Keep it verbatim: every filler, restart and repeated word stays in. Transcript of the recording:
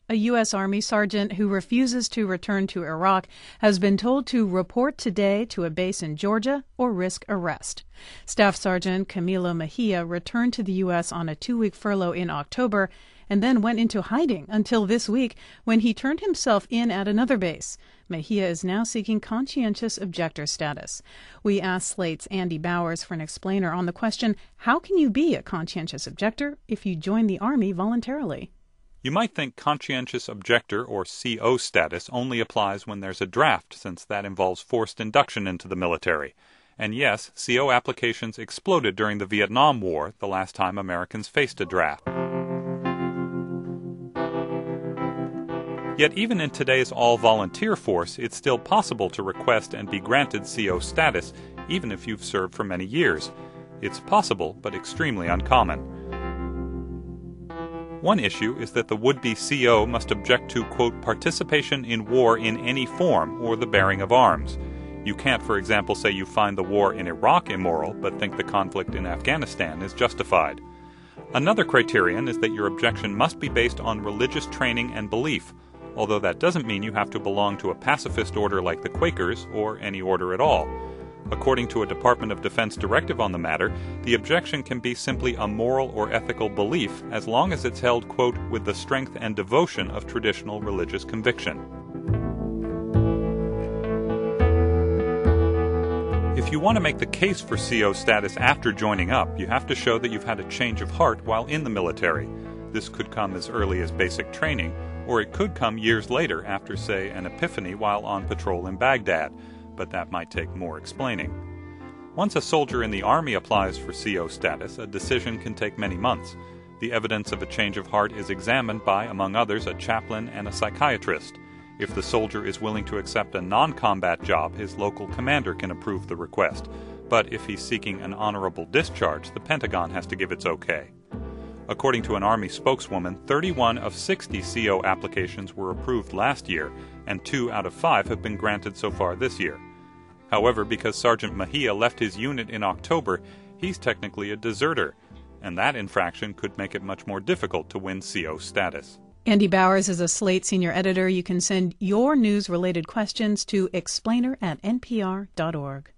A U S. Army sergeant who refuses to return to Iraq has been told to report today to a base in Georgia or risk arrest. Staff Sergeant Camilo Mejia returned to the U S on a two-week furlough in October and then went into hiding until this week when he turned himself in at another base. Mejia is now seeking conscientious objector status. We asked Slate's Andy Bowers for an explainer on the question, how can you be a conscientious objector if you join the Army voluntarily? You might think conscientious objector, or C O status, only applies when there's a draft, since that involves forced induction into the military. And yes, C O applications exploded during the Vietnam War, the last time Americans faced a draft. Yet even in today's all-volunteer force, it's still possible to request and be granted C O status, even if you've served for many years. It's possible, but extremely uncommon. One issue is that the would-be C O must object to, quote, participation in war in any form or the bearing of arms. You can't, for example, say you find the war in Iraq immoral, but think the conflict in Afghanistan is justified. Another criterion is that your objection must be based on religious training and belief, although that doesn't mean you have to belong to a pacifist order like the Quakers or any order at all. According to a Department of Defense directive on the matter, the objection can be simply a moral or ethical belief as long as it's held, quote, with the strength and devotion of traditional religious conviction. If you want to make the case for C O status after joining up, you have to show that you've had a change of heart while in the military. This could come as early as basic training, or it could come years later after, say, an epiphany while on patrol in Baghdad. But that might take more explaining. Once a soldier in the Army applies for C O status, a decision can take many months. The evidence of a change of heart is examined by, among others, a chaplain and a psychiatrist. If the soldier is willing to accept a non-combat job, his local commander can approve the request. But if he's seeking an honorable discharge, the Pentagon has to give its okay. According to an Army spokeswoman, thirty-one of sixty C O applications were approved last year, and two out of five have been granted so far this year. However, because Sergeant Mejia left his unit in October, he's technically a deserter, and that infraction could make it much more difficult to win C O status. Andy Bowers is a Slate senior editor. You can send your news-related questions to explainer at N P R dot org.